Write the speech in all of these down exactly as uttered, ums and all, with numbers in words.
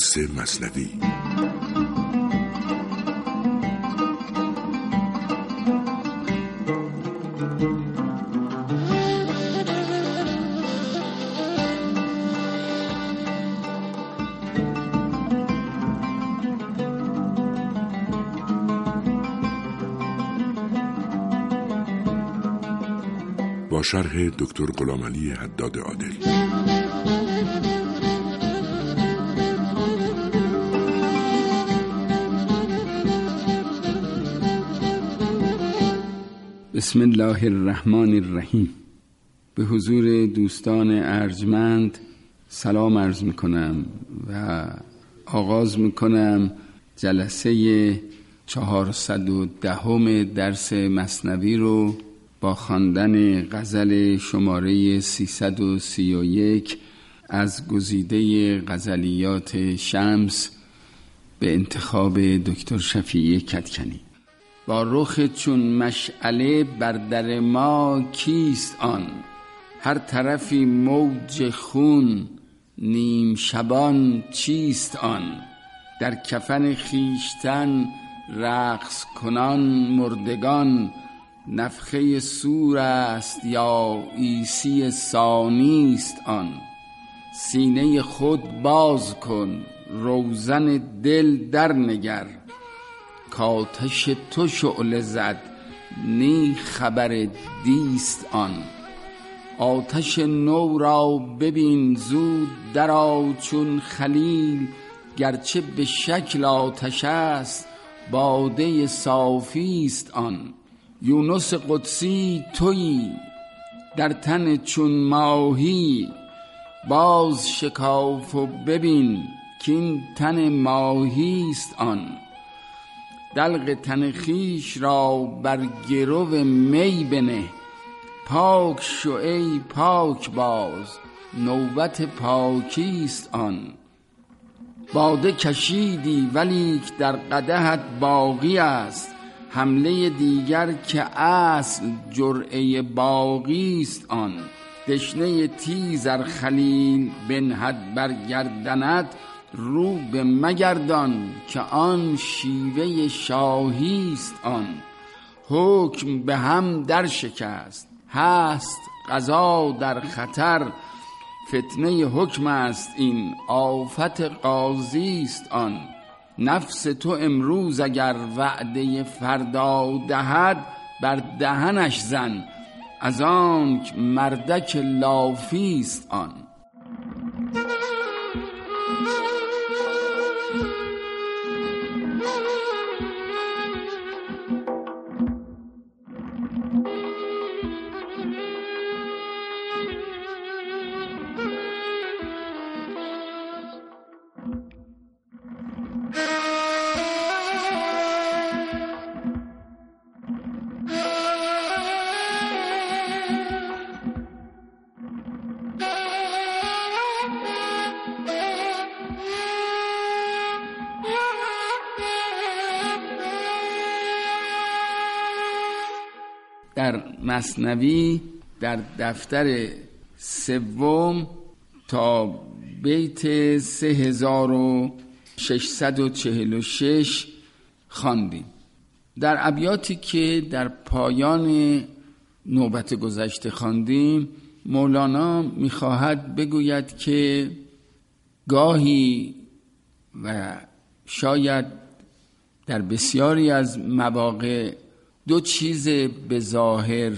درس مثنوی. با شرح دکتر غلامعلی حداد عادل. بسم الله الرحمن الرحیم. به حضور دوستان ارجمند سلام عرض میکنم و آغاز میکنم جلسه چهارصد و دهم درس مثنوی رو با خواندن غزل شماره سیصد و سی و یک از گزیده غزلیات شمس به انتخاب دکتر شفیعی کدکنی. با رخ چون مشعله بر در ما کیست آن؟ هر طرفی موج خون نیم شبان چیست آن؟ در کفن خیشتن رقص کنان مردگان، نفخه صور است یا عیسی ثانی است آن؟ سینه خود باز کن روزن دل در نگر، کآتش تو شعله زد نی خبر دیست آن؟ آتش نو را ببین زود درآ چون خلیل، گرچه به شکل آتش است باده صافی است آن. یونس قدسی تویی در تن چون ماهی، باز شکاف و ببین کین تن ماهی است آن. دلق تن خویش را بر گرو می بنه، پاک شو ای پاک باز نوبت پاکی است آن. باده کشیدی ولیک در قدحت باقی است، حمله دیگر که اصل جرعه باقی است آن. دشنه تیز ار خلیل بنهد بر گردنت، رو به مگردان که آن شیوه شاهی است آن. حکم به هم در شکست هست قضا در خطر، فتنه حکم است این آفت قاضی است آن. نفس تو امروز اگر وعده فردا دهد، بر دهنش زن از آنک مردک لافی است آن. در مثنوی در دفتر سوم تا بیت سه هزار و ششصد و چهل و شش خواندیم. در ابیاتی که در پایان نوبت گذشته خواندیم، مولانا میخواهد بگوید که گاهی و شاید در بسیاری از مواقع دو چیز به ظاهر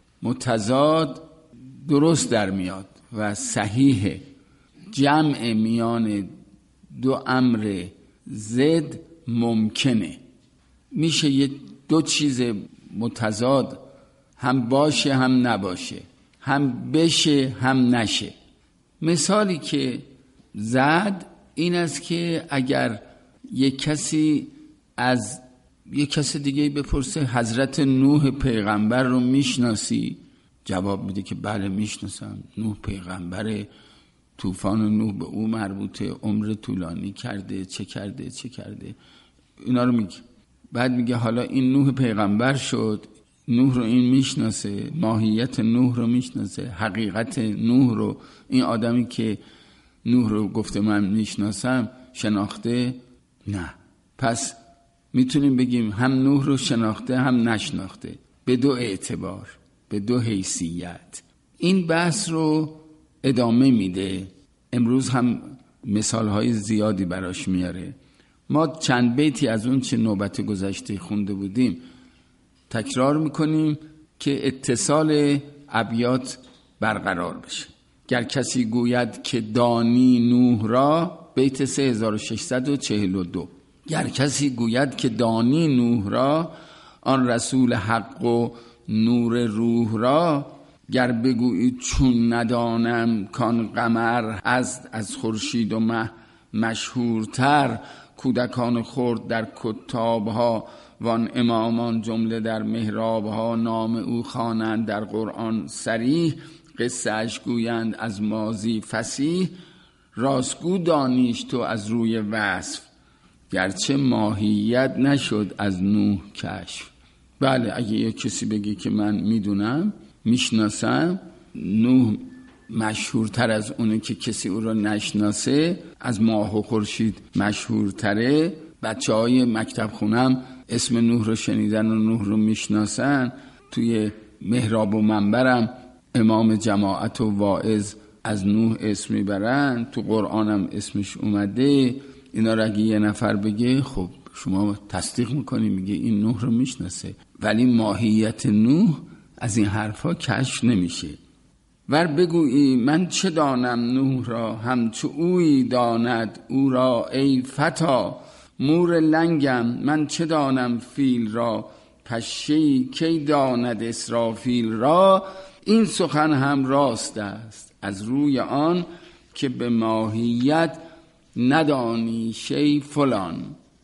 متضاد درست در میاد و صحیحه. جمع میان دو امر ضد ممکنه. میشه یه دو چیز متضاد هم باشه هم نباشه، هم بشه هم نشه. مثالی که زد این است که اگر یک کسی از یک کس دیگه بپرسه حضرت نوح پیغمبر رو میشناسی؟ جواب میده که بله میشناسم، نوح پیغمبره، طوفان نوح به او مربوطه، عمر طولانی کرده، چه کرده چه کرده اینا رو میگه. بعد میگه حالا این نوح پیغمبر شد، نوح رو این میشناسه، ماهیت نوح رو میشناسه، حقیقت نوح رو، این آدمی که نوح رو گفته من میشناسم شناخته؟ نه. پس میتونیم بگیم هم نوح رو شناخته هم نشناخته، به دو اعتبار، به دو حیثیت. این بحث رو ادامه میده، امروز هم مثالهای زیادی براش میاره. ما چند بیتی از اون چه نوبت گذشته خونده بودیم تکرار میکنیم که اتصال ابیات برقرار بشه. گر کسی گوید که دانی نوح را، بیت سه هزار و ششصد و چهل و دو. گر کسی گوید که دانی نوح را، آن رسول حق و نور روح را. گر بگویی چون ندانم کان قمر، از از خورشید و مه مشهورتر. کودکان خرد در کتابها، وان امامان جمله در محرابها. نام او خوانند در قرآن صریح، قصه اش گویند از ماضی فصیح. راستگو دانیش تو از روی وصف، گرچه ماهیت نشد از نوح کشف. بله، اگه یک کسی بگی که من میدونم میشناسم، نوح مشهورتر از اونه که کسی او رو نشناسه، از ماه و خورشید مشهورتره. بچه های مکتب خونم اسم نوح رو شنیدن و نوح رو میشناسن. توی محراب و منبرم امام جماعت و واعظ از نوح اسم میبرن، تو قرآنم اسمش اومده. اینا رو اگه یه نفر بگه خب شما تصدیق میکنی، میگه این نوح رو میشناسه، ولی ماهیت نوح از این حرفا کشف نمیشه. ور بگویی من چه دانم نوح را، همچو اویی داند او را ای فتا. مور لنگم من چه دانم فیل را، پشه‌ای کی داند اسرافیل را. این سخن هم راست است از روی آن، که به ماهیت ندانی شی فلان.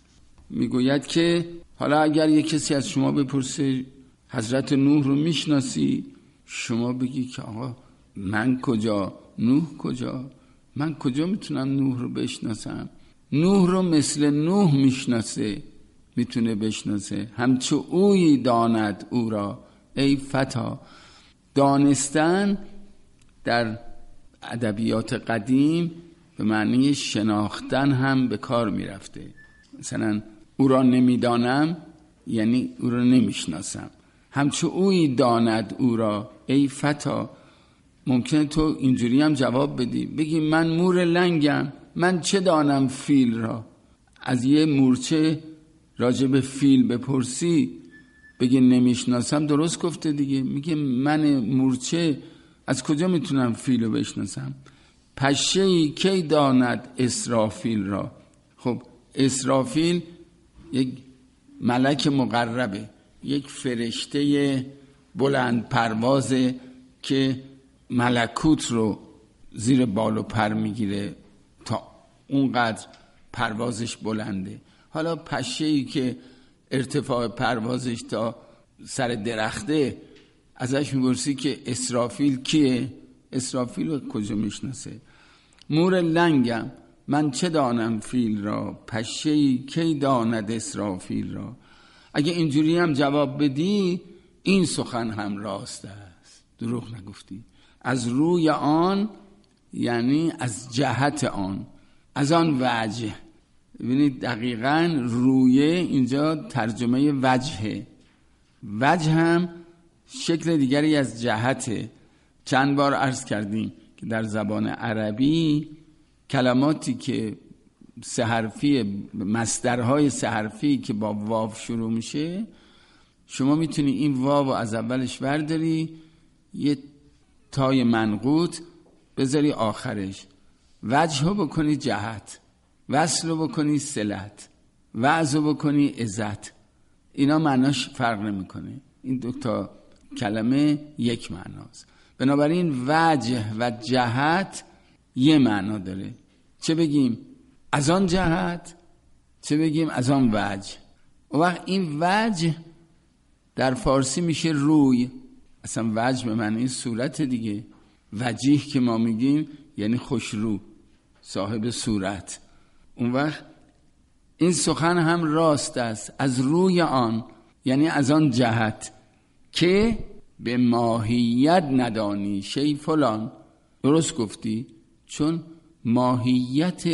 میگوید که حالا اگر یک کسی از شما بپرسه حضرت نوح رو میشناسی، شما بگی که آقا من کجا، نوح کجا، من کجا میتونم نوح رو بشناسم؟ نوح رو مثل نوح میشناسه، میتونه بشناسه. همچو اویی داند او را ای فتا. دانستن در ادبیات قدیم به معنی شناختن هم به کار میرفته. مثلا او را نمیدانم یعنی او را نمیشناسم. همچو اویی داند او را ای فتا. ممکنه تو اینجوری هم جواب بدی، بگی من مور لنگم، من چه دانم فیل را. از یه مورچه راجب فیل بپرسی بگی نمیشناسم، درست گفته دیگه. میگه من مورچه از کجا میتونم فیل رو بشناسم؟ پشه‌ای کی داند اسرافیل را. خب اسرافیل یک ملک مقربه، یک فرشته بلند پروازه که ملکوت رو زیر بال و پر میگیره، تا اونقدر پروازش بلنده. حالا پشه‌ای که ارتفاع پروازش تا سر درخته، ازش میپرسی که اسرافیل کیه؟ اسرافیل رو کجا میشناسه؟ مور لنگم من چه دانم فیل را، پشه‌ای کی داند اسرافیل را. اگه اینجوری هم جواب بدی، این سخن هم راست است، دروغ نگفتی. از روی آن یعنی از جهت آن، از آن وجه. ببینید دقیقاً رویه اینجا ترجمه وجهه. وجه هم شکل دیگری از جهته. چند بار عرض کردیم که در زبان عربی کلماتی که سه حرفی، مصدرهای سه حرفی که با واو شروع میشه، شما میتونی این واو از اولش برداری، یه تای منقوط بذاری آخرش، وجه رو بکنی جهت، وصل رو بکنی صلت، وعظ رو بکنی عزت. اینا معناش فرق نمیکنه، این دو تا کلمه یک معناست. بنابراین وجه و جهت یه معنا داره. چه بگیم از آن جهت، چه بگیم از آن وجه. و وقت این وجه در فارسی میشه روی. اصلا وجه به معنی صورت دیگه. وجیه که ما میگیم یعنی خوشرو، صاحب صورت. اون وقت این سخن هم راست است از روی آن، یعنی از آن جهت که به ماهیت ندانی شی فلان. درست گفتی، چون ماهیت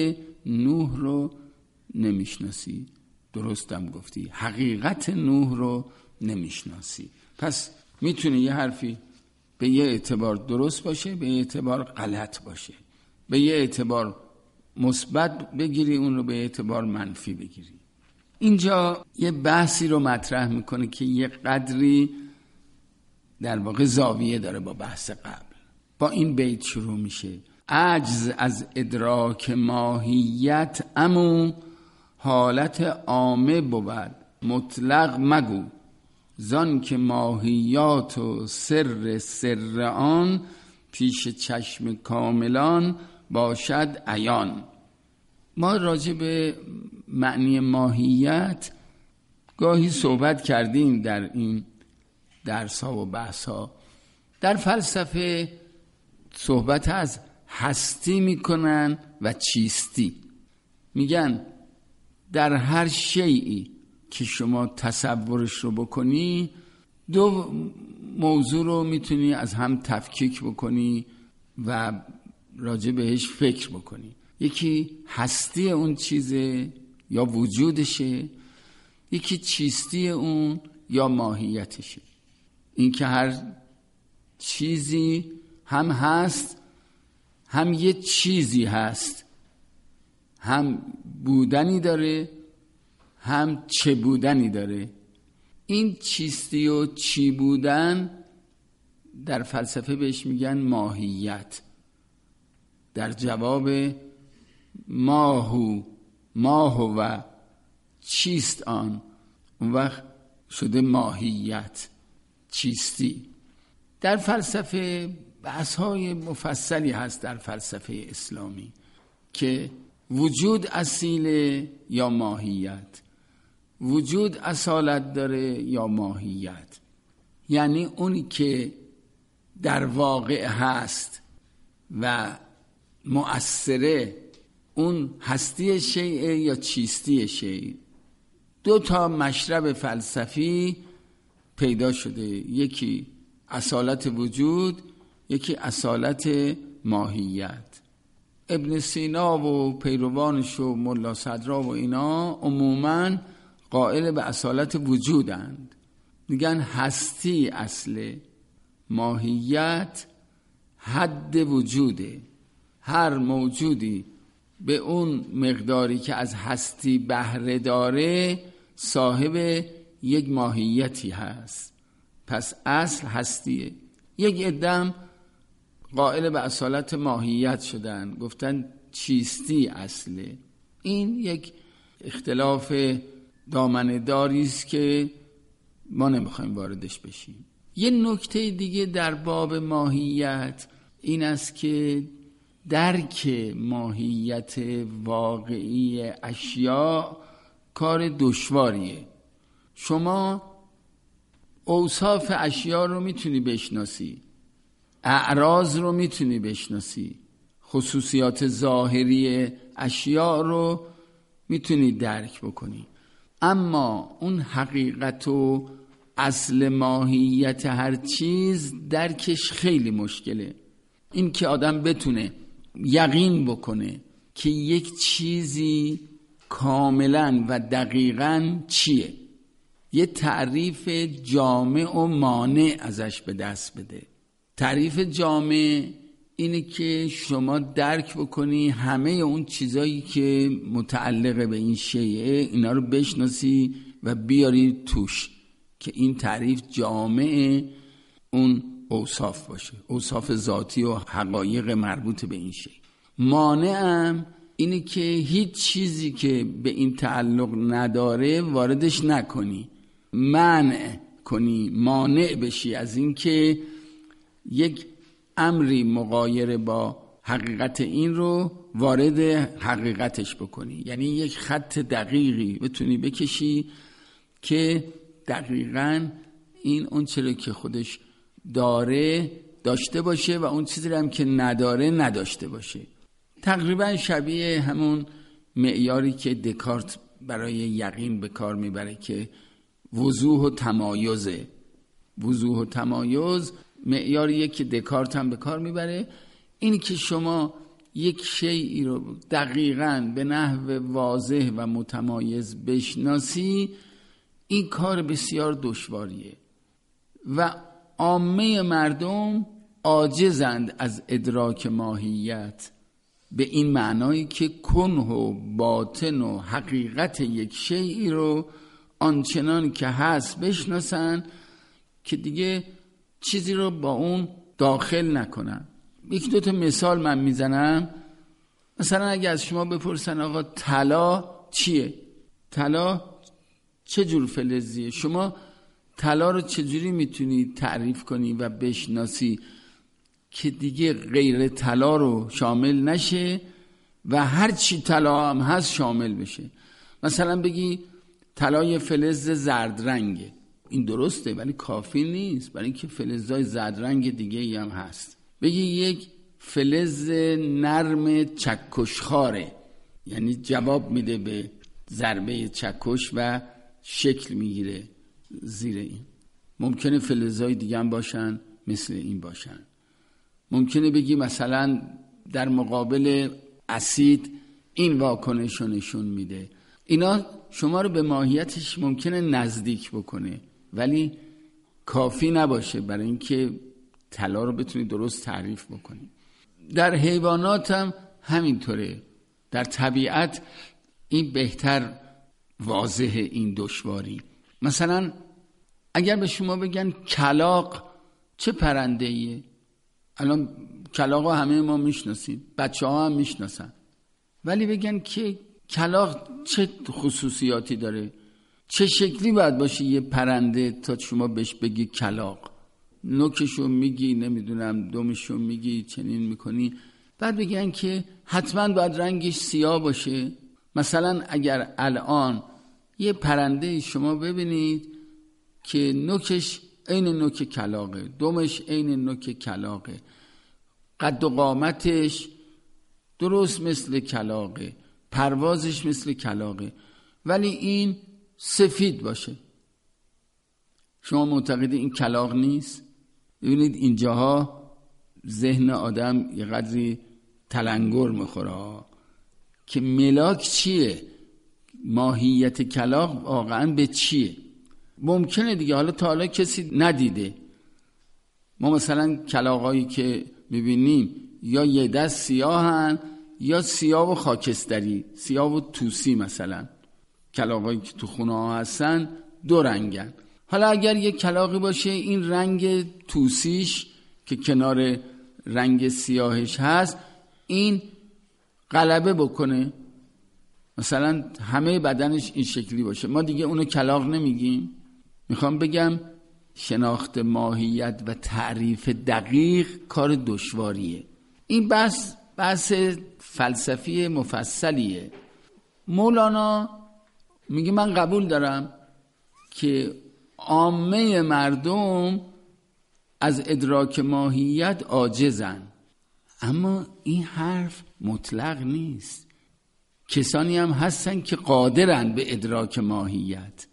نوح رو نمیشناسی. درستم گفتی، حقیقت نوح رو نمیشناسی. پس میتونه یه حرفی به یه اعتبار درست باشه، به یه اعتبار غلط باشه، به یه اعتبار مثبت بگیری، اون رو به اعتبار منفی بگیری. اینجا یه بحثی رو مطرح میکنه که یه قدری در واقع زاویه داره با بحث قبل. با این بیت شروع میشه: عجز از ادراک ماهیت امو حالت عامه بود مطلق مگو، زان که ماهیات و سر سر آن پیش چشم کاملان باشد عیان. ما راجع به معنی ماهیت گاهی صحبت کردیم در این درس ها و بحث ها. در فلسفه صحبت از هستی میکنن و چیستی. میگن در هر شیئی که شما تصورش رو بکنی، دو موضوع رو میتونی از هم تفکیک بکنی و راجع بهش فکر بکنی. یکی هستی اون چیزه یا وجودشه، یکی چیستی اون یا ماهیتشه. این که هر چیزی هم هست، هم یه چیزی هست، هم بودنی داره، هم چه بودنی داره. این چیستی و چی بودن در فلسفه بهش میگن ماهیت. در جواب ماهو ماهو و چیست آن، اون وقت شده ماهیت، چیستی. در فلسفه بحث‌های مفصلی هست در فلسفه اسلامی که وجود اصیله یا ماهیت، وجود اصالت داره یا ماهیت. یعنی اونی که در واقع هست و مؤثره، اون هستی شیء یا چیستی شیء. دو تا مشرب فلسفی پیدا شده، یکی اصالت وجود، یکی اصالت ماهیت. ابن سینا و پیروانش و ملا صدرا و اینا عموماً قائل به اصالت وجودند. میگن هستی اصله، ماهیت حد وجوده. هر موجودی به اون مقداری که از هستی بهره داره صاحب یک ماهیتی هست. پس اصل هستیه. یک عدم قائل به اصالت ماهیت شدن، گفتن چیستی اصله. این یک اختلاف دامنه داری است که ما نمیخوایم واردش بشیم. یه نکته دیگه در باب ماهیت این است که درک ماهیت واقعی اشیاء کار دشواریه. شما اوصاف اشیاء رو میتونی بشناسی، اعراض رو میتونی بشناسی، خصوصیات ظاهری اشیاء رو میتونی درک بکنی، اما اون حقیقت و اصل ماهیت هر چیز درکش خیلی مشکله. این که آدم بتونه یقین بکنه که یک چیزی کاملا و دقیقاً چیه، یه تعریف جامع و مانع ازش به دست بده. تعریف جامع اینه که شما درک بکنی همه اون چیزایی که متعلق به این شیء، اینا رو بشناسی و بیاری توش که این تعریف جامع اون اوصاف باشه، اوصاف ذاتی و حقایق مربوط به این شیء. مانعم اینه که هیچ چیزی که به این تعلق نداره واردش نکنی، منع کنی، مانع بشی از این که یک امری مغایر با حقیقت این رو وارد حقیقتش بکنی. یعنی یک خط دقیقی بتونی بکشی که دقیقاً این اون چیزی که خودش داره داشته باشه و اون چیزی هم که نداره نداشته باشه. تقریبا شبیه همون معیاری که دکارت برای یقین به کار میبره که وضوح و تمایزه. وضوح و تمایز معیاریه که دکارت هم به کار میبره. این که شما یک شیئی رو دقیقاً به نحو واضح و متمایز بشناسی، این کار بسیار دشواریه و عامه مردم عاجزند از ادراک ماهیت به این معنایی که کنه و باطن و حقیقت یک شیئی رو آنچنان که هست بشناسن که دیگه چیزی رو با اون داخل نکنن. یک دو تا مثال من میزنم. مثلا اگه از شما بپرسن آقا طلا چیه؟ طلا چه جور فلزیه؟ شما طلا رو چجوری میتونی تعریف کنی و بشناسی که دیگه غیر طلا رو شامل نشه و هر چی طلا هم هست شامل بشه؟ مثلا بگی طلای فلز زرد رنگه، این درسته ولی کافی نیست، برای اینکه فلزای زرد رنگ دیگه ای هم هست. بگی یک فلز نرم چکشخاره، یعنی جواب میده به ضربه چکش و شکل میگیره زیر این. ممکنه فلزای دیگه هم باشن مثل این باشن. ممکنه بگی مثلا در مقابل اسید این واکنش رو نشون میده. اینا شما رو به ماهیتش ممکنه نزدیک بکنه ولی کافی نباشه برای اینکه طلا رو بتونی درست تعریف بکنی. در حیوانات هم همینطوره، در طبیعت این بهتر واضحه این دشواری. مثلا اگر به شما بگن کلاغ چه پرنده ایه؟ الان کلاغ همه ما میشناسیم، بچه ها هم میشناسن، ولی بگن که کلاغ چه خصوصیاتی داره، چه شکلی باید باشه یه پرنده تا شما بهش بگی کلاغ؟ نوکشو میگی، نمیدونم دومشو میگی، چنین میکنی. بعد بگن که حتما باید رنگش سیاه باشه. مثلا اگر الان یه پرنده شما ببینید که نوکش عین نوک کلاغه، دومش عین نوک کلاغه، قد و قامتش درست مثل کلاغه، پروازش مثل کلاغه، ولی این سفید باشه، شما معتقدی این کلاغ نیست؟ ببینید اینجاها ذهن آدم یه قدری تلنگر میخوره که ملاک چیه، ماهیت کلاغ واقعا به چیه. ممکنه دیگه حالا تا حالا کسی ندیده. ما مثلا کلاغایی که میبینیم یا یه دست سیاهن یا سیاه و خاکستری، سیاه و توسی. مثلا کلاغایی که تو خونه ها هستن دو رنگن. حالا اگر یک کلاغی باشه این رنگ توسیش که کنار رنگ سیاهش هست این غلبه بکنه، مثلا همه بدنش این شکلی باشه، ما دیگه اونو کلاغ نمیگیم. میخوام بگم شناخت ماهیت و تعریف دقیق کار دشواریه. این بحث بحث فلسفی مفصلیه. مولانا میگه من قبول دارم که عامه مردم از ادراک ماهیت عاجزن، اما این حرف مطلق نیست. کسانی هم هستن که قادرن به ادراک ماهیت.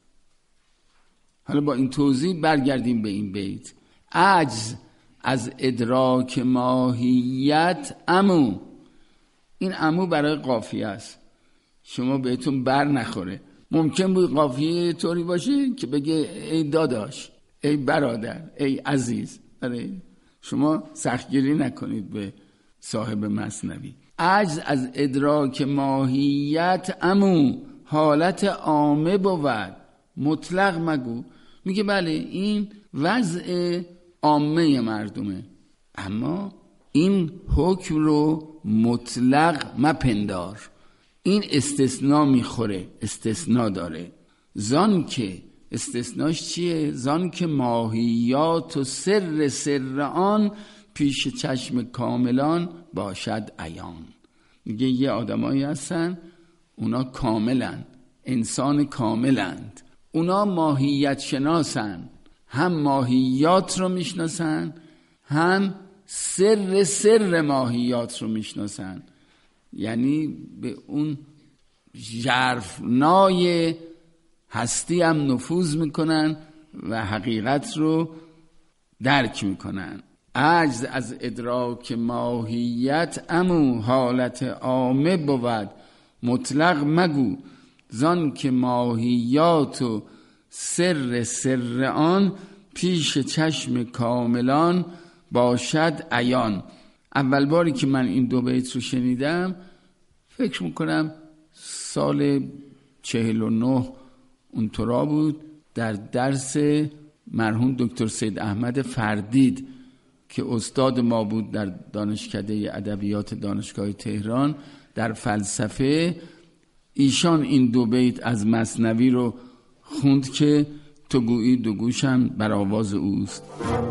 حالا با این توضیح برگردیم به این بیت. عجز از ادراک ماهیت امو، این امو برای قافیه است، شما بهتون بر نخوره. ممکن بود قافیه طوری باشه که بگه ای داداش، ای برادر، ای عزیز. آره شما سختگیری نکنید به صاحب مثنوی. عجز از ادراک ماهیت امو، حالت عامه بود، مطلق مگو. میگه بله این وضع عامه مردمه، اما این حکم رو مطلق مپندار. این استثناء میخوره، استثناء داره. زان که استثناش چیه؟ زان که ماهیات و سر سر آن پیش چشم کاملان باشد عیان. میگه یه آدمایی هستن اونا کاملن، انسان کاملند، اونا ماهیت شناسن، هم ماهیات رو میشناسن هم سر سر ماهیات رو میشناسن، یعنی به اون ژرفنای هستی هم نفوذ میکنن و حقیقت رو درک میکنن. عجز از ادراک ماهیت امو حالت عامه بود. مطلق مگو زان که ماهیات و سر سر آن پیش چشم کاملان باشد عیان. اول باری که من این دو بیت رو شنیدم فکر میکنم سال چهل و نه اونطورا بود، در درس مرحوم دکتر سید احمد فردید که استاد ما بود در دانشکده ادبیات دانشگاه تهران در فلسفه. ایشان این دو بیت از مثنوی رو خوند که تو گویی دو گوشم بر آواز اوست.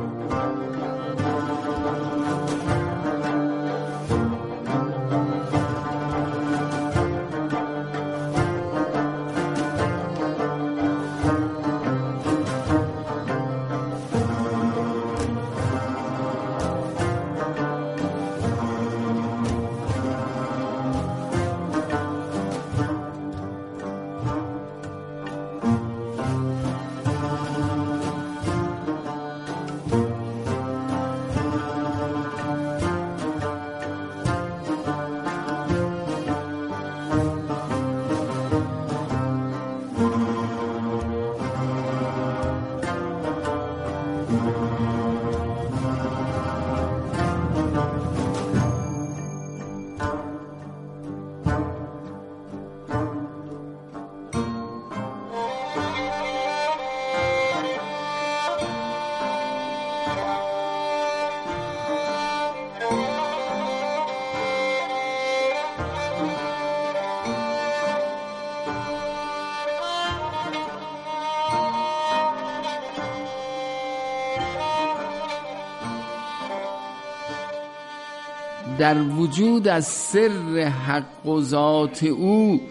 در وجود از سر حق و ذات او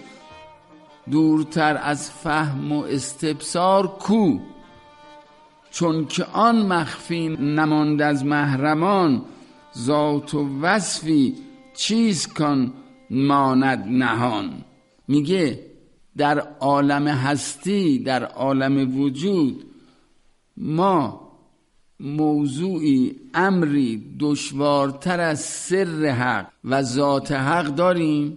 دورتر از فهم و استبصار کو. چون که آن مخفی نماند از محرمان ذات و وصفی چیز کن ماند نهان. میگه در عالم هستی، در عالم وجود ما موضوعی امری دشوارتر از سر حق و ذات حق داریم.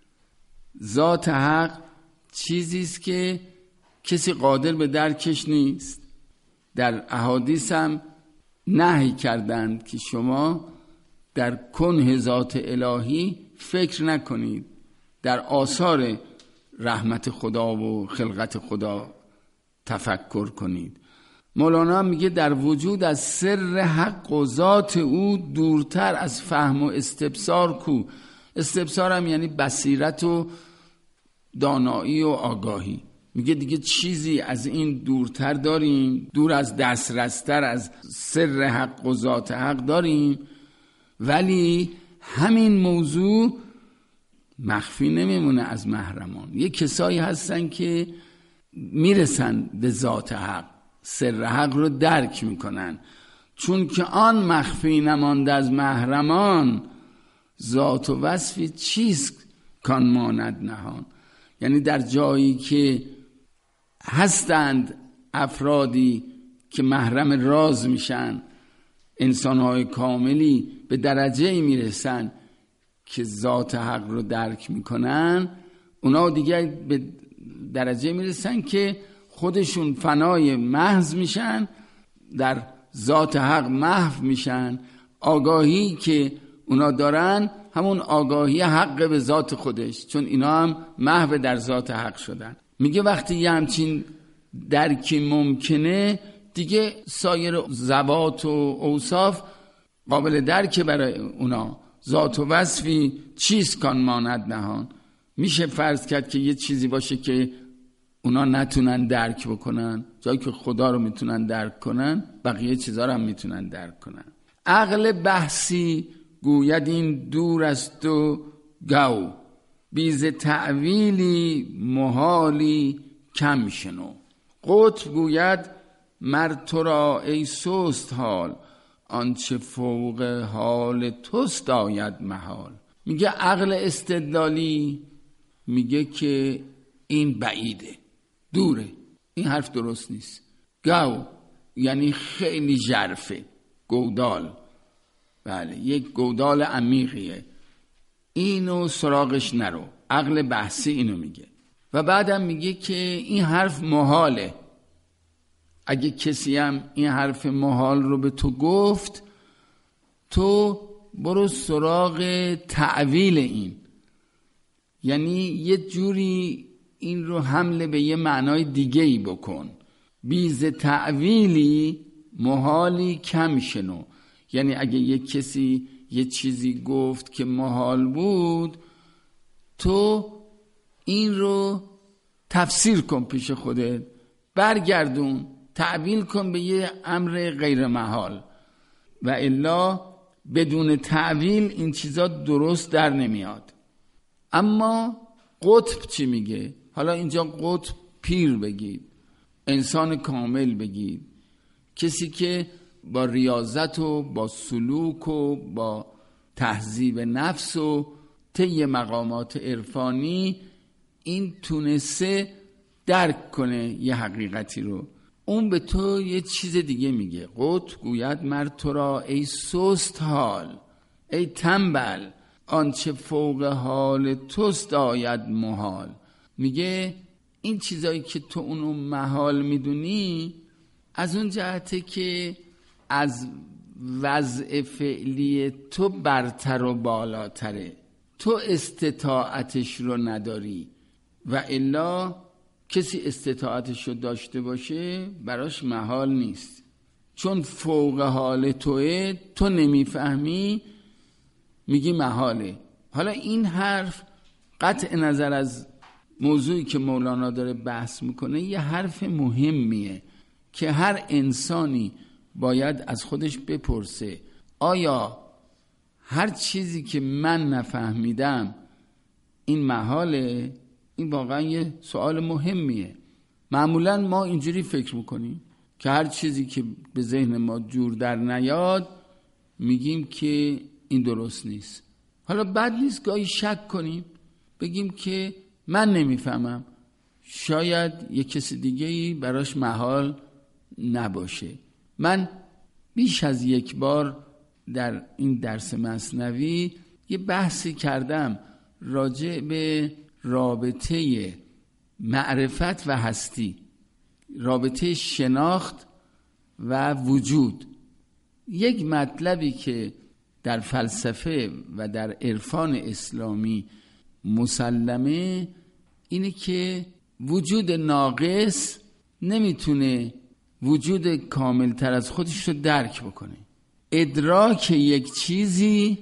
ذات حق چیزی است که کسی قادر به درکش نیست. در احادیث هم نهی کردند که شما در کنه ذات الهی فکر نکنید، در آثار رحمت خدا و خلقت خدا تفکر کنید. مولانا میگه در وجود از سر حق و ذات او دورتر از فهم و استبصار کو. استبصار هم یعنی بصیرت و دانایی و آگاهی. میگه دیگه چیزی از این دورتر داریم، دور از دسترستر از سر حق و ذات حق داریم، ولی همین موضوع مخفی نمیمونه از محرمان. یه کسایی هستن که میرسن به ذات حق، سر حق رو درک میکنن. چون که آن مخفی نمانده از محرمان ذات و وصفی چیز کان ماند نهان. یعنی در جایی که هستند افرادی که محرم راز میشن، انسانهای کاملی به درجه میرسن که ذات حق رو درک میکنن، اونا دیگه به درجه میرسن که خودشون فنای محض میشن، در ذات حق محو میشن. آگاهی که اونا دارن همون آگاهی حق به ذات خودش، چون اینا هم محو در ذات حق شدن. میگه وقتی یه همچین درکی ممکنه دیگه سایر ذوات و اوصاف قابل درک برای اونا. ذات و وصفی چیز کان ماند نهان. میشه فرض کرد که یه چیزی باشه که اونا نتونن درک بکنن، جایی که خدا رو میتونن درک کنن بقیه چیزا رو هم میتونن درک کنن. عقل بحثی گوید این دور است و گو، بیز تعویلی محالی کم شنو. قطب گوید مر تو را ای سست حال، آنچه فوق حال توست آید محال. میگه عقل استدلالی میگه که این بعیده، دوره، این حرف درست نیست. گو یعنی خیلی ژرفه، گودال، بله، یک گودال عمیقیه، اینو سراغش نرو. عقل بحثی اینو میگه. و بعدم میگه که این حرف محاله. اگه کسی هم این حرف محال رو به تو گفت، تو برو سراغ تعویل این، یعنی یه جوری این رو حمله به یه معنای دیگه ای بکن. بیز تعویلی محالی کم شنو. یعنی اگه یه کسی یه چیزی گفت که محال بود، تو این رو تفسیر کن پیش خودت، برگردون، تعویل کن به یه امر غیر محال. و الا بدون تعویل این چیزا درست در نمیاد. اما قطب چی میگه؟ حالا اینجا قطب پیر بگید، انسان کامل بگید، کسی که با ریاضت و با سلوک و با تهذیب نفس و طی مقامات عرفانی این تونسته درک کنه یه حقیقتی رو، اون به تو یه چیز دیگه میگه. قطب گوید مرد تو را ای سست حال، ای تنبل، آنچه فوق حال توست آید محال. میگه این چیزایی که تو اونو محال میدونی، از اون جهته که از وضع فعلی تو برتر و بالاتره، تو استطاعتش رو نداری. و الا کسی استطاعتش رو داشته باشه براش محال نیست، چون فوق حال توه، تو نمیفهمی، میگی محاله. حالا این حرف قطع نظر از موضوعی که مولانا داره بحث میکنه یه حرف مهمیه که هر انسانی باید از خودش بپرسه، آیا هر چیزی که من نفهمیدم این محاله؟ این واقعا یه سوال مهمیه. معمولا ما اینجوری فکر میکنیم که هر چیزی که به ذهن ما جور در نیاد میگیم که این درست نیست. حالا بد نیست گاهی شک کنیم، بگیم که من نمیفهمم، شاید یه کسی دیگه‌ای براش محال نباشه. من بیش از یک بار در این درس مثنوی یه بحثی کردم راجع به رابطه معرفت و هستی، رابطه شناخت و وجود. یک مطلبی که در فلسفه و در عرفان اسلامی مسلمه اینه که وجود ناقص نمیتونه وجود کاملتر از خودش رو درک بکنه. ادراک یک چیزی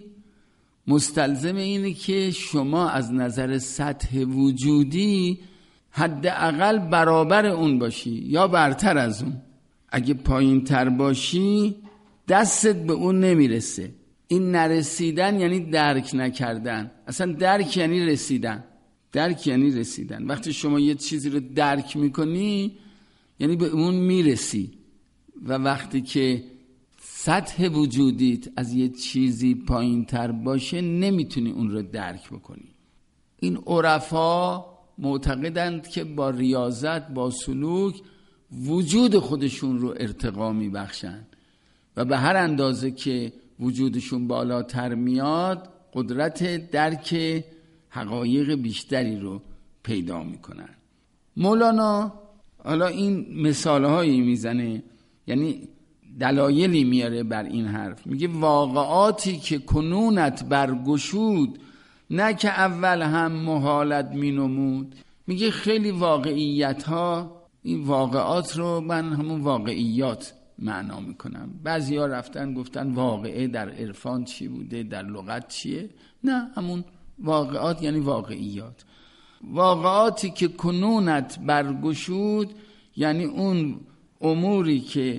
مستلزم اینه که شما از نظر سطح وجودی حداقل برابر اون باشی یا برتر از اون. اگه پایین تر باشی دستت به اون نمیرسه. این نرسیدن یعنی درک نکردن. اصلا درک یعنی رسیدن. درک یعنی رسیدن. وقتی شما یه چیزی رو درک میکنی یعنی به اون میرسی. و وقتی که سطح وجودیت از یه چیزی پایین تر باشه نمیتونی اون رو درک بکنی. این عرفا معتقدند که با ریاضت، با سلوک وجود خودشون رو ارتقا میبخشن و به هر اندازه که وجودشون بالاتر میاد قدرت درک حقایق بیشتری رو پیدا میکنن. مولانا حالا این مثالهایی میزنه، یعنی دلایلی میاره بر این حرف. میگه واقعاتی که کنونت برگشود، نه که اول هم محالت مینمود. میگه خیلی واقعیت ها، این واقعات رو من همون واقعیات معنا میکنم. بعضی ها رفتن گفتن واقعه در عرفان چی بوده، در لغت چیه؟ نه، همون واقعات یعنی واقعیات. واقعاتی که کنونت برگشود یعنی اون اموری که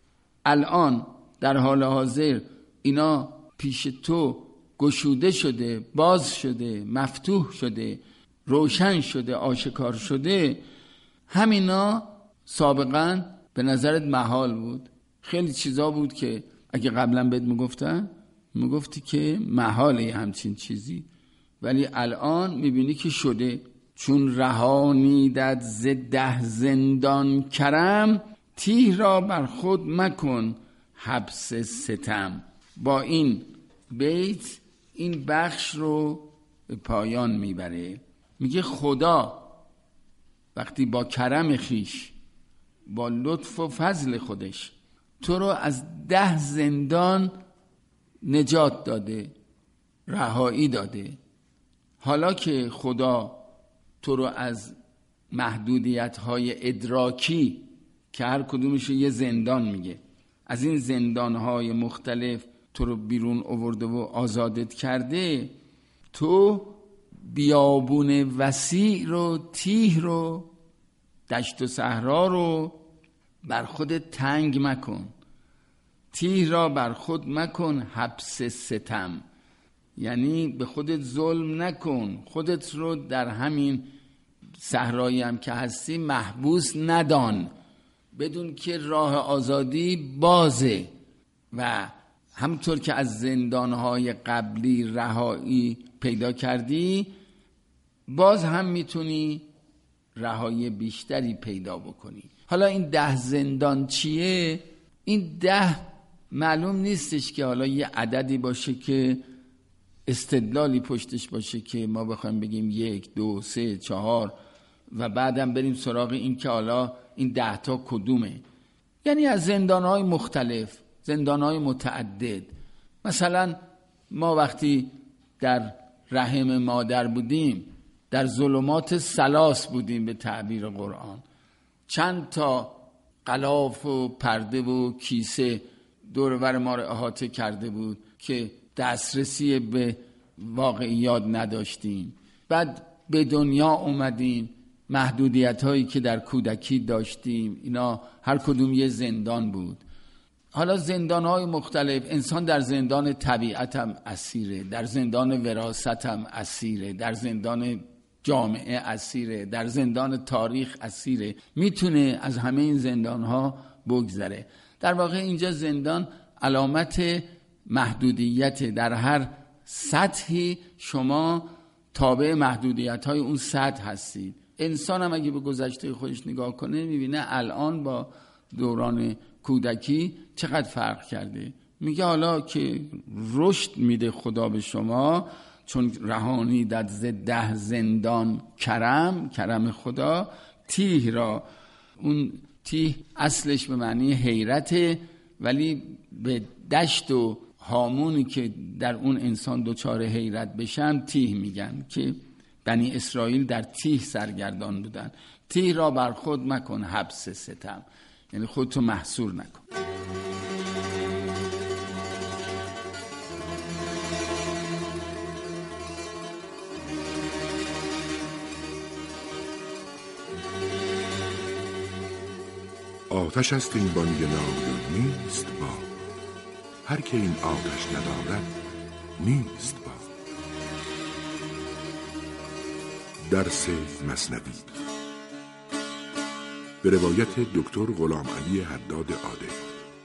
الان در حال حاضر اینا پیش تو گشوده شده، باز شده، مفتوح شده، روشن شده، آشکار شده، همینا سابقا به نظرت محال بود. خیلی چیزا بود که اگه قبلا بهت میگفتن میگفتی که محاله همچین چیزی، ولی الان میبینی که شده. چون رهانیدت ز ده زندان کرم، تیه را بر خود مکن حبس ستم. با این بیت این بخش رو به پایان میبره. میگه خدا وقتی با کرم خیش، با لطف و فضل خودش تو رو از ده زندان نجات داده، رهایی داده. حالا که خدا تو رو از محدودیت‌های ادراکی که هر کدومش یه زندان میگه، از این زندان‌های مختلف تو رو بیرون آورده و آزادت کرده، تو بیابون وسیع رو، تیه رو، دشت و صحرا رو بر خودت تنگ مکن. تیه را بر خود مکن حبس ستم، یعنی به خودت ظلم نکن. خودت رو در همین صحرایی هم که هستی محبوس ندان، بدون که راه آزادی بازه و همطور که از زندانهای قبلی رهایی پیدا کردی، باز هم میتونی رهایی بیشتری پیدا بکنی. حالا این ده زندان چیه؟ این ده معلوم نیستش که حالا یه عددی باشه که استدلالی پشتش باشه که ما بخوایم بگیم یک، دو، سه، چهار و بعدم بریم سراغ این که حالا این ده تا کدومه. یعنی از زندانهای مختلف، زندانهای متعدد. مثلا ما وقتی در رحم مادر بودیم، در ظلمات ثلاث بودیم به تعبیر قرآن. چند تا غلاف و پرده و کیسه دور و بر ما رو احاطه کرده بود که دسترسی به واقعیات نداشتیم. بعد به دنیا اومدیم، محدودیت هایی که در کودکی داشتیم اینا هر کدوم یه زندان بود. حالا زندان های مختلف، انسان در زندان طبیعت هم اسیره، در زندان وراثت هم اسیره، در زندان جامعه اسیره، در زندان تاریخ اسیره. میتونه از همه این زندان ها بگذره. در واقع اینجا زندان علامت محدودیت. در هر سطحی شما تابع محدودیت های اون سطح هستید. انسان هم اگه به گذشته خودش نگاه کنه میبینه الان با دوران کودکی چقدر فرق کرده. میگه حالا که رشد میده خدا به شما، چون رهانی در ده زندان کرم، کرم خدا، تیه را، اون تیه اصلش به معنی حیرته، ولی به دشت و هامونی که در اون انسان دچار حیرت بشن تیه میگن، که بنی اسرائیل در تیه سرگردان بودن. تیه را بر خود مکن حبس ستم، یعنی خودتو محصور نکن. آتش است این بانگ نای نیست با، هر که این آتش ندارد نیست با. درس مثنوی به روایت دکتر غلام علی حداد عادل.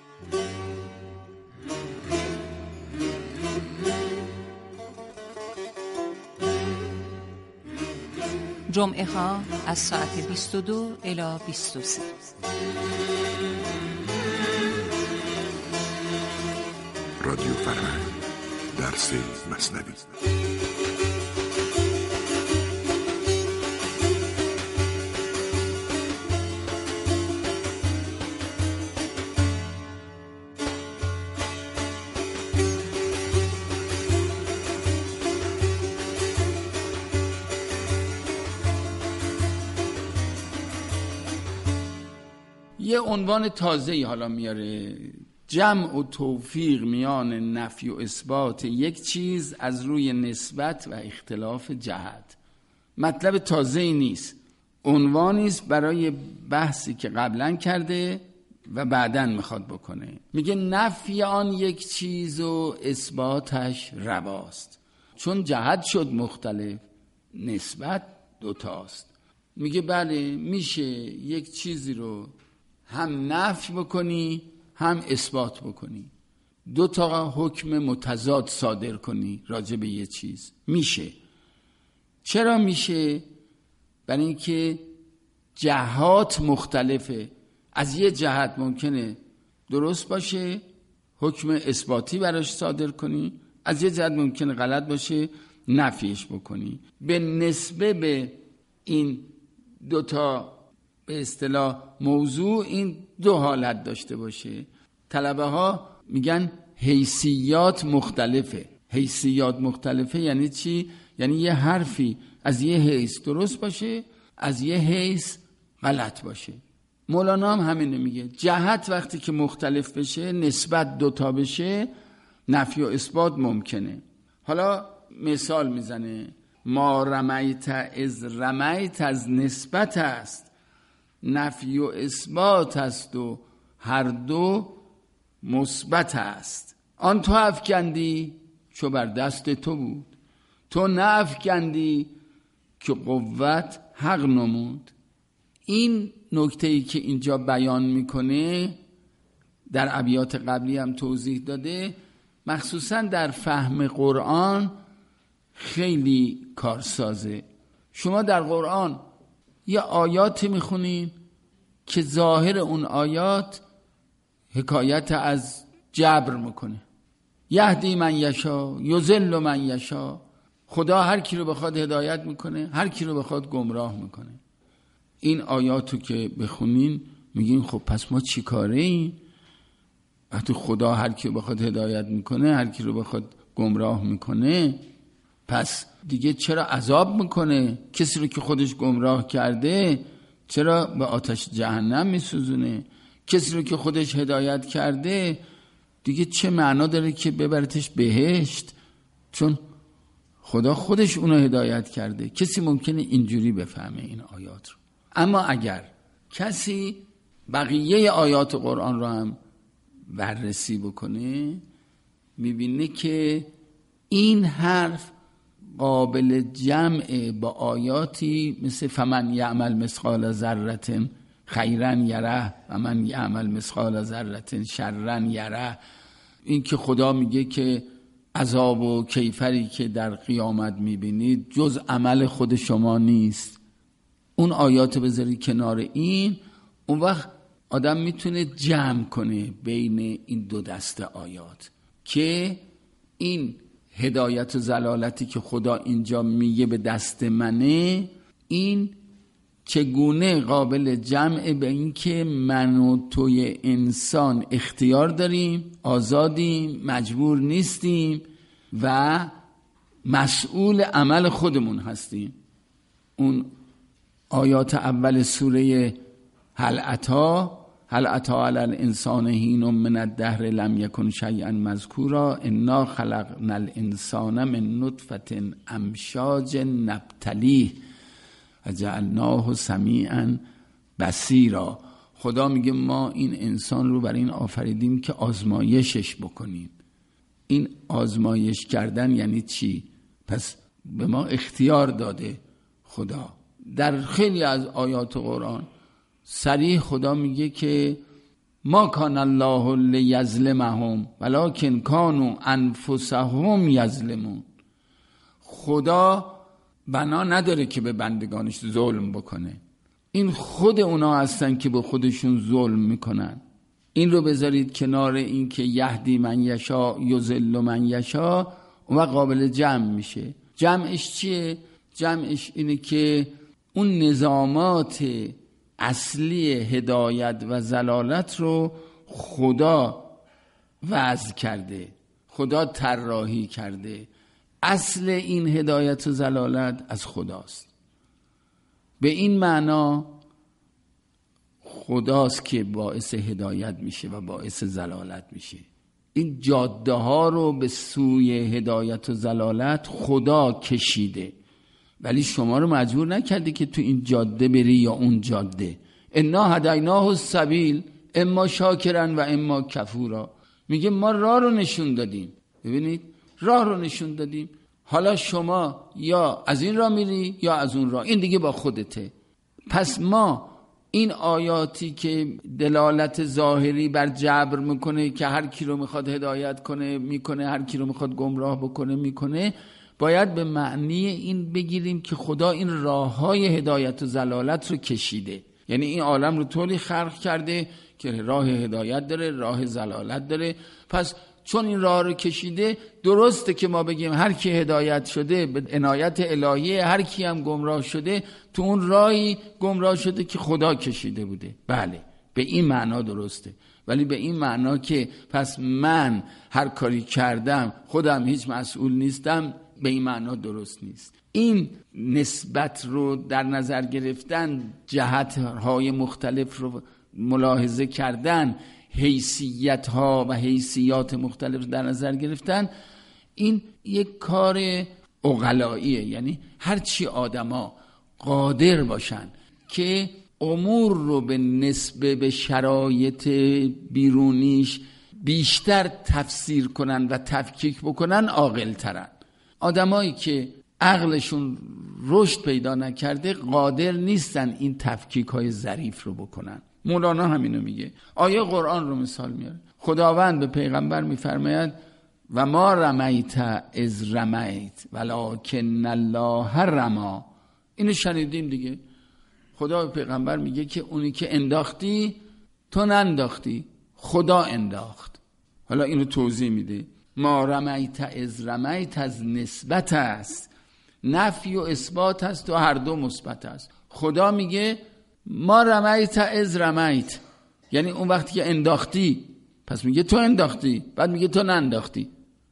جمعه ها از ساعت بیست و دو الی بیست و سه. رادیو فرهنگ، درس مثنوی. یه عنوان تازه‌ای حالا میاره، جمع و توفیق میان نفی و اثبات یک چیز از روی نسبت و اختلاف جهت. مطلب تازه‌ای نیست، عنوانی است برای بحثی که قبلا کرده و بعداً میخواد بکنه. میگه نفی آن یک چیز و اثباتش رواست، چون جهت شد مختلف، نسبت دوتاست. میگه بله میشه یک چیزی رو هم نفی بکنی هم اثبات بکنی، دو تا حکم متضاد صادر کنی راجع به یه چیز. میشه. چرا میشه؟ برای اینکه جهات مختلفه. از یه جهت ممکنه درست باشه، حکم اثباتی براش صادر کنی، از یه جهت ممکنه غلط باشه نفیش بکنی. به نسبه به این دوتا به اصطلاح موضوع این دو حالت داشته باشه. طلبه ها میگن حیثیات مختلفه. حیثیات مختلفه یعنی چی؟ یعنی یه حرفی از یه حیث درست باشه، از یه حیث غلط باشه. مولانا هم همینه میگه، جهت وقتی که مختلف بشه، نسبت دوتا بشه، نفی و اثبات ممکنه. حالا مثال میزنه، ما رمیت از رمیت از نسبت است، نفی و اثبات است و هر دو مثبت است. آن تو افکندی چو بر دست تو بود، تو نه افکندی که قوت حق نمود. این نکته‌ای که اینجا بیان میکنه در ابیات قبلی هم توضیح داده، مخصوصا در فهم قرآن خیلی کارسازه. شما در قرآن یه آیاتی میخونین که ظاهر اون آیات حکایت از جبر میکنه، یهدی من یشا یضل من یشا، خدا هر کی رو بخواد هدایت میکنه، هر کی رو بخواد گمراه میکنه. این آیاتو که بخونین میگین خب پس ما چی کاره این؟ وقتی خدا هر کی رو بخواد هدایت میکنه، هر کی رو بخواد گمراه میکنه، پس دیگه چرا عذاب میکنه؟ کسی رو که خودش گمراه کرده چرا به آتش جهنم میسوزونه؟ کسی رو که خودش هدایت کرده دیگه چه معنا داره که ببرتش بهشت؟ چون خدا خودش اونو هدایت کرده. کسی ممکنه اینجوری بفهمه این آیات رو. اما اگر کسی بقیه آیات قرآن رو هم بررسی بکنه، میبینه که این حرف قابل جمع با آیاتی مثل فمن یعمل مثقال ذره خیرا یره و من یعمل مثقال ذره شرا یره. این که خدا میگه که عذاب و کیفری که در قیامت میبینید جز عمل خود شما نیست. اون آیات بذاری کنار این، اون وقت آدم میتونه جمع کنه بین این دو دسته آیات که این هدایت و ضلالتی که خدا اینجا میگه به دست منه، این چگونه قابل جمع به این که من و توی انسان اختیار داریم، آزادیم، مجبور نیستیم و مسئول عمل خودمون هستیم. اون آیات اول سوره هل اتی هل اتی علی الانسان حین من الدهر لم یکن شیئا مذکورا انا خلقنا الانسان من نطفه امشاج نبتلیه وجعلناه سمیعا بصیرا. خدا میگه ما این انسان رو برای این آفریدیم که آزمایشش بکنیم. این آزمایش کردن یعنی چی؟ پس به ما اختیار داده خدا. در خیلی از آیات قرآن صریح خدا میگه که ما کان الله لیظلمهم ولکن کانوا انفسهم یظلمون. خدا بنا نداره که به بندگانش ظلم بکنه، این خود اونا هستن که به خودشون ظلم میکنن. این رو بذارید کنار این که یهدی من یشا یضل من یشا، اون قابل جمع میشه. جمعش چیه؟ جمعش اینه که اون نظامات اصلی هدایت و ضلالت رو خدا وضع کرده، خدا طراحی کرده. اصل این هدایت و ضلالت از خداست. به این معنا خداست که باعث هدایت میشه و باعث ضلالت میشه. این جاده ها رو به سوی هدایت و ضلالت خدا کشیده، ولی شما رو مجبور نکرده که تو این جاده بری یا اون جاده. انا هدیناه السبیل اما شاکرا و اما کفورا. میگه ما راه رو نشون دادیم. ببینید راه رو نشون دادیم، حالا شما یا از این راه میری یا از اون راه، این دیگه با خودته. پس ما این آیاتی که دلالت ظاهری بر جبر میکنه که هر کی رو میخواد هدایت کنه میکنه، هر کی رو میخواد گمراه بکنه میکنه، باید به معنی این بگیریم که خدا این راههای هدایت و ضلالت رو کشیده. یعنی این عالم رو طوری خلق کرده که راه هدایت داره، راه ضلالت داره. پس چون این راه رو کشیده. درسته که ما بگیم هر کی هدایت شده به عنایت الهیه، هر کی هم گمراه شده تو اون راهی گمراه شده که خدا کشیده بوده. بله به این معنا درسته، ولی به این معنا که پس من هر کاری کردم خودم هیچ مسئول نیستم، به این معنا درست نیست. این نسبت رو در نظر گرفتن، جهت‌های مختلف رو ملاحظه کردن، حیثیت‌ها و حیثیات مختلف در نظر گرفتن، این یک کار عقلاییه. یعنی هرچی آدما قادر باشن که امور رو به نسبه به شرایط بیرونیش بیشتر تفسیر کنن و تفکیک بکنن عاقل ترن. آدمایی که عقلشون رشد پیدا نکرده قادر نیستن این تفکیک های ظریف رو بکنن. مولانا همینو میگه. آیه قرآن رو مثال میاره. خداوند به پیغمبر میفرماید و ما رمیت از رمیت ولکن الله رما. اینو شنیدیم دیگه. خدا به پیغمبر میگه که اونی که انداختی تو ننداختی، خدا انداخت. حالا اینو توضیح میده. ما رمیت از رمیت از نسبت است، نفی و اثبات است و هر دو مثبت است. خدا میگه ما رمیت از رمیت، یعنی اون وقتی که انداختی، پس میگه تو انداختی، بعد میگه تو ننداختی.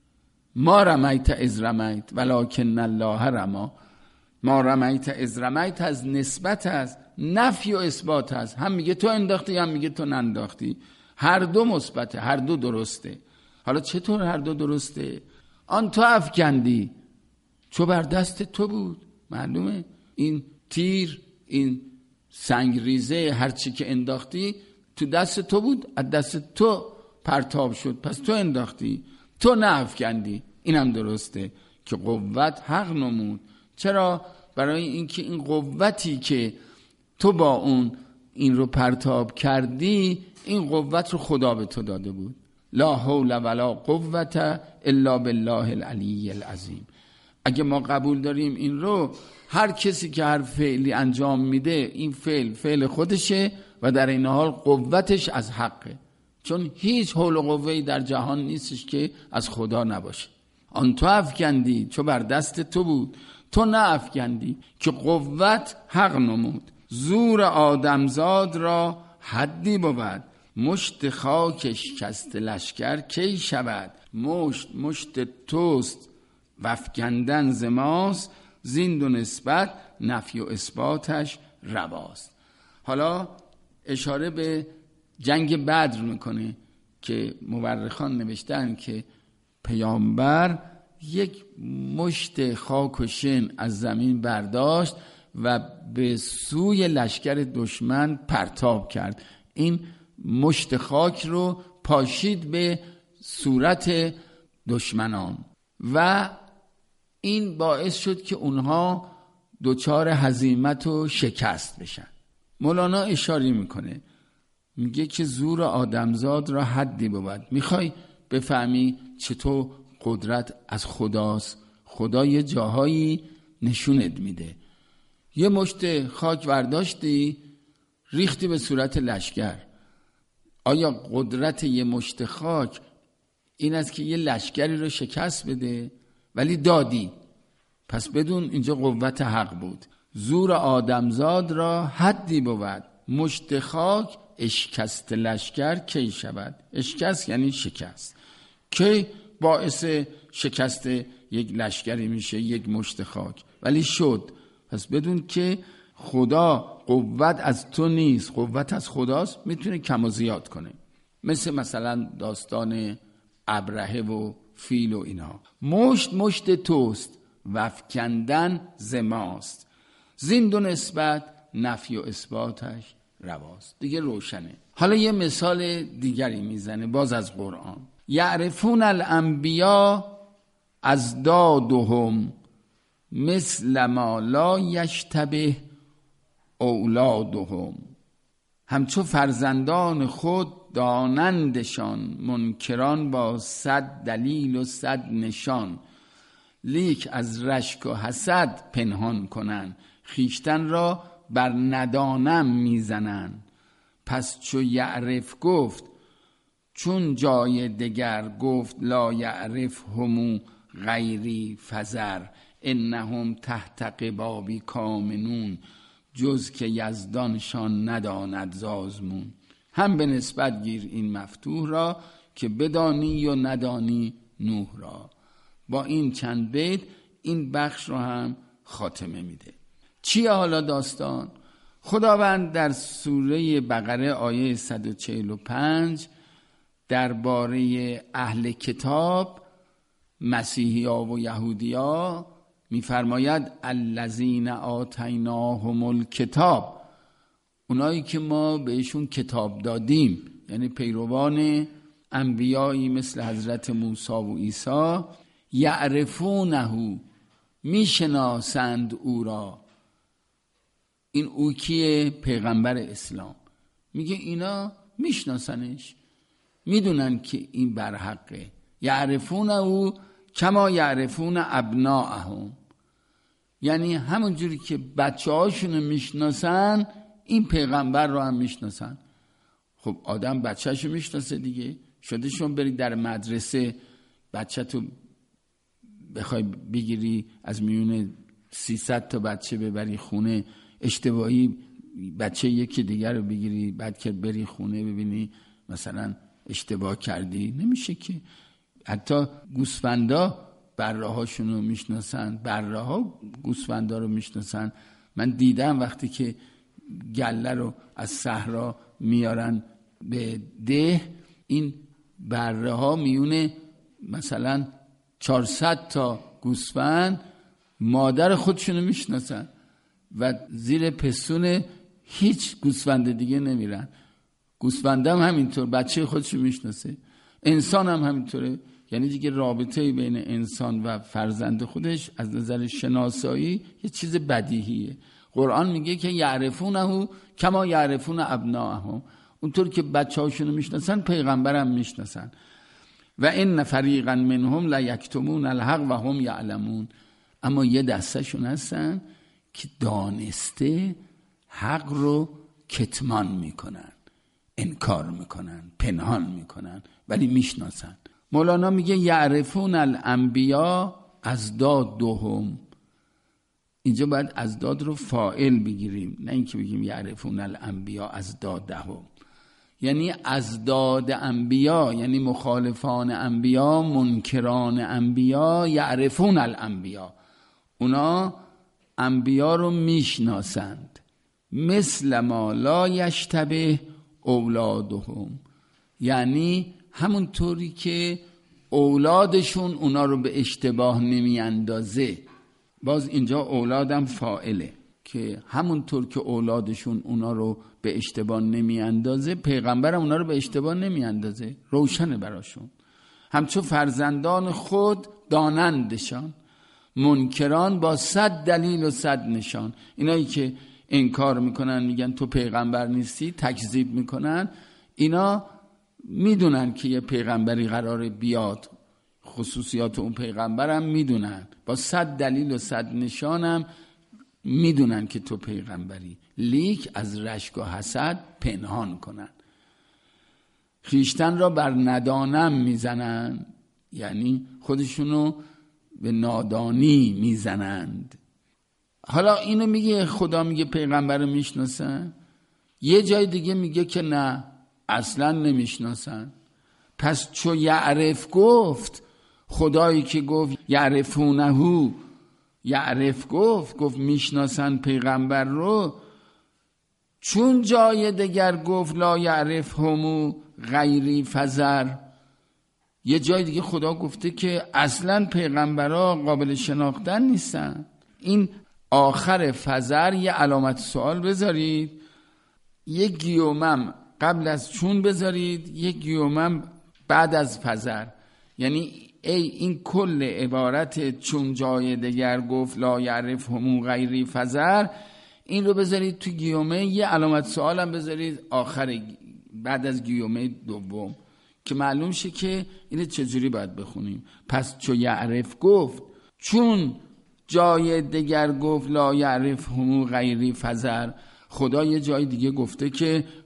ما رمیت از رمیت ولکن الله رما. ما رمیت از رمیت از نسبت است، نفی و اثبات است. هم میگه تو انداختی، هم میگه تو ننداختی. هر دو مثبته، هر دو درسته. حالا چطور هر دو درسته؟ آن تو افکندی چو بر دست تو بود. معلومه این تیر، این سنگریزه، هر چی که انداختی تو دست تو بود، از دست تو پرتاب شد، پس تو انداختی، تو نه افکندی. اینم درسته که قوت حق نمود. چرا؟ برای اینکه این قوتی که تو با اون این رو پرتاب کردی، این قوت رو خدا به تو داده بود. لا حول ولا قوة الا بالله العلی العظیم. اگه ما قبول داریم این رو، هر کسی که هر فعلی انجام میده، این فعل فعل خودشه و در این حال قوتش از حقه، چون هیچ حول و قوه‌ای در جهان نیستش که از خدا نباشه. آن تو افکندی چو بر دست تو بود، تو نه افکندی که قوت حق نمود. زور آدمزاد را حدی بود، مشت خاک شکست لشکر کی شود. مشت مشت توست و افکندن ز ماست، زین دو نسبت نفی و اثباتش رواست. حالا اشاره به جنگ بدر میکنه که مورخان نوشتن که پیامبر یک مشت خاک و شن از زمین برداشت و به سوی لشکر دشمن پرتاب کرد. این مشت خاک رو پاشید به صورت دشمنان و این باعث شد که اونها دچار هزیمت و شکست بشن. مولانا اشاره میکنه، میگه که زور آدمزاد را حدی بود. میخوای بفهمی چطور قدرت از خداست؟ خدا یه جاهایی نشونت میده. یه مشت خاک ورداشتی ریختی به صورت لشکر. آیا قدرت یه مشت خاک این است که یه لشکری رو شکست بده؟ ولی دادی، پس بدون اینجا قوت حق بود. زور آدمزاد را حدی بود، مشت خاک اشکست لشکر کی شود. اشکست یعنی شکست. کی باعث شکست یک لشکری میشه؟ یک مشت خاک. ولی شد. پس بدون که خدا قوت از تو نیست، قوت از خداست، میتونه کم و زیاد کنه. مثل مثلا داستان ابرهه و فیل و اینا. مشت مشت توست و افکندن ز ماست، زین دو نسبت نفی و اثباتش رواست. دیگه روشنه. حالا یه مثال دیگری میزنه باز از قرآن. یعرفون الانبیا از دادهم مثل ما لا یشتبه اولادهم. همچو فرزندان خود دانندشان، منکران با صد دلیل و صد نشان. لیک از رشک و حسد پنهان کنن، خیشتن را بر ندانم میزنن. پس چو یعرف گفت چون جای دگر گفت لا یعرفهم غیری فزر انهم تحت قبابی کامنون جز که یزدانشان نداند زازمون. هم به نسبت گیر این مفتوح را که بدانی و ندانی نوح را. با این چند بیت این بخش رو هم خاتمه میده. چیه حالا داستان؟ خداوند در سوره بقره آیه صد و چهل و پنج درباره اهل کتاب مسیحیا و یهودیا میفرماید الذین آتیناهم الکتاب، اونایی که ما بهشون کتاب دادیم، یعنی پیروان انبیایی مثل حضرت موسی و عیسی، یعرفونه، میشناسند او را. این او کیه؟ پیغمبر اسلام. میگه اینا میشناسنش، میدونن که این برحقه. یعرفونه کما یعرفون ابناءهم، یعنی همون جوری که بچه هاشونو میشناسن این پیغمبر رو هم میشناسن. خب آدم بچهشو میشناسه دیگه. شده شما برید در مدرسه بچه تو بخوای بگیری از میون سیصد تا بچه ببری خونه، اشتباهی بچه یکی دیگر رو بگیری بعد که بری خونه ببینی مثلا اشتباه کردی، نمیشه که. حتی گوسفندا بره هاشون رو میشناسن، بره ها گوسفندا رو میشناسن. من دیدم وقتی که گله رو از صحرا میارن به ده، این بره ها میونه مثلا چهارصد تا گوسفند مادر خودشونو میشناسن و زیر پستون هیچ گوسفند دیگه نمیرن. گوسفند هم همینطور بچه خودشو میشناسه. انسان هم همینطوره. یعنی دیگه رابطه بین انسان و فرزند خودش از نظر شناسایی یه چیز بدیهیه. قرآن میگه که یعرفونه کما یعرفون ابناءهم، اونطور که بچه هاشونو میشناسن پیغمبرم میشناسن. و ان فریقا منهم لا یکتمون الحق و هم یعلمون، اما یه دستشون هستن که دانسته حق رو کتمان میکنن، انکار میکنن، پنهان میکنن، ولی میشناسن. مولانا میگه یعرفون الانبیا ازدادهم. اینجا باید ازداد رو فاعل بگیریم، نه اینکه بگیم یعرفون الانبیا ازدادهم. یعنی ازداد انبیا، یعنی مخالفان انبیا، منکران انبیا، یعرفون الانبیا، اونا انبیا رو میشناسند. مثل ما لا یشتبه اولادهم، یعنی همون طوری که اولادشون اونا رو به اشتباه نمی اندازه. باز اینجا اولادم فاعله که همون طور که اولادشون اونا رو به اشتباه نمی اندازه پیغمبرم اونا رو به اشتباه نمی اندازه، روشنه براشون. همچون فرزندان خود دانندشان، منکران با صد دلیل و صد نشان. اینایی که انکار میکنن میگن تو پیغمبر نیستی، تکذیب میکنن، اینا میدونن که یه پیغمبری قراره بیاد، خصوصیات اون پیغمبرم میدونن، با صد دلیل و صد نشانم میدونن که تو پیغمبری، لیک از رشک و حسد پنهان کنن. خیشتن را بر ندانم میزنن، یعنی خودشونو به نادانی میزنند. حالا اینو میگه خدا، میگه پیغمبر رو میشناسن. یه جای دیگه میگه که نه، اصلا نمیشناسن. پس چو یعرف گفت، خدایی که گفت یعرفونه، یعرف گفت گفت میشناسن پیغمبر رو، چون جای دیگر گفت لا یعرف همو غیری فزر، یه جای دیگه خدا گفته که اصلا پیغمبرها قابل شناختن نیستن. این آخر فزر یه علامت سوال بذارید، یه گیومم قبل از چون بذارید، یه گیومم بعد از فزر. یعنی ای این کل عبارت چون جای دیگر گفت لا یعرف همو غیری فزر، این رو بذارید تو گیومه، یه علامت سوال هم بذارید آخر بعد از گیومه دوم که معلوم شه که اینو چجوری باید بخونیم. پس چو یعرف گفت، چون جای دیگر گفت لا یعرف همو غیری فزر، خدا یه جای دیگه گفته که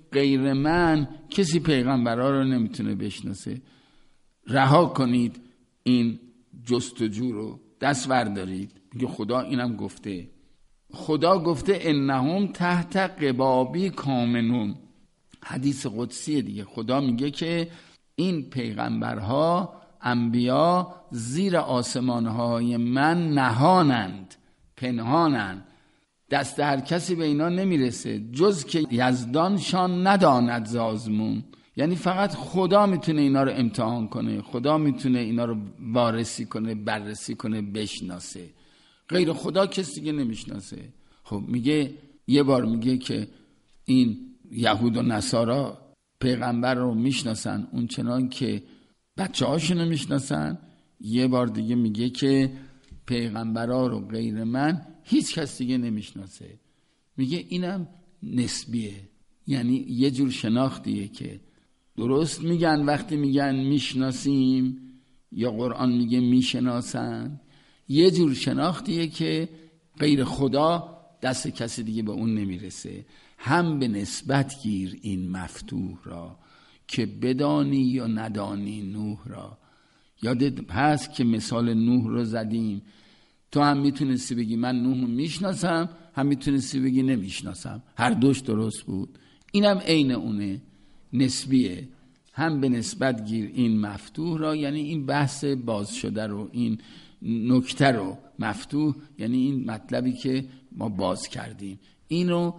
غیر من کسی پیغمبرها رو نمیتونه بشناسه. رها کنید این جستجو رو، دست بردارید. میگه خدا اینم گفته، خدا گفته انهم تحت قبابی کامنون. حدیث قدسی دیگه، خدا میگه که این پیغمبرها، انبیا زیر آسمانهای من نهانند، پنهانند، دست هر کسی به اینا نمیرسه جز که یزدانشان نداند زازمون. یعنی فقط خدا میتونه اینا رو امتحان کنه، خدا میتونه اینا رو وارسی کنه، بررسی کنه، بشناسه. غیر خدا کسی دیگه نمیشناسه. خب میگه یه بار میگه که این یهود و نصارا پیغمبر رو میشناسن اون چنان که بچه هاشونو میشناسن. یه بار دیگه میگه که پیغمبرها رو غیر من هیچ کس دیگه نمیشناسه. میگه اینم نسبیه، یعنی یه جور شناختیه که درست میگن وقتی میگن میشناسیم یا قرآن میگه میشناسن، یه جور شناختیه که غیر خدا دست کسی دیگه به اون نمیرسه. هم به نسبت گیر این مفتوح را که بدانی یا ندانی نوح را. یادت هست که مثال نوح رو زدیم، تو هم میتونستی بگی من نوح میشناسم، هم میتونستی بگی نمیشناسم، هر دوش درست بود. اینم عین اونه، نسبیه. هم به نسبت گیر این مفتوح را، یعنی این بحث باز شده رو، این نکته رو، مفتوح یعنی این مطلبی که ما باز کردیم، این رو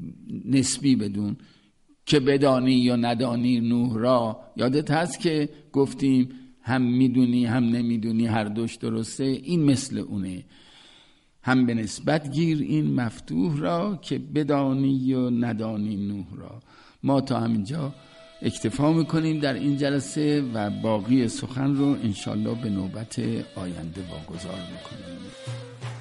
نسبی بدون که بدانی یا ندانی نوح را. یادت هست که گفتیم هم میدونی هم نمیدونی، هر دوش درسته. این مثل اونه، هم به نسبت گیر این مفتوح را که بدانی یا ندانی نوح را. ما تا همینجا اکتفا میکنیم در این جلسه و باقی سخن رو انشالله به نوبت آینده واگذار میکنیم.